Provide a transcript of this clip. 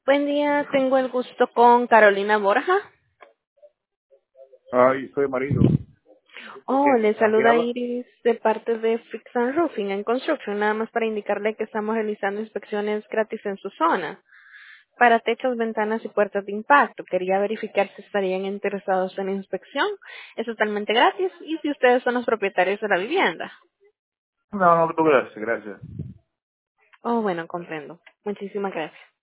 Buen día, tengo el gusto con Carolina Borja. Ay, soy marido. Oh, le ¿Quién saluda habla? Iris de parte de Fix and Roofing and Construction, nada más para indicarle que estamos realizando inspecciones gratis en su zona para techos, ventanas y puertas de impacto. Quería verificar si estarían interesados en la inspección. Es totalmente gratis y si ustedes son los propietarios de la vivienda. No, no, tú gracias, gracias. Oh, bueno, comprendo. Muchísimas gracias.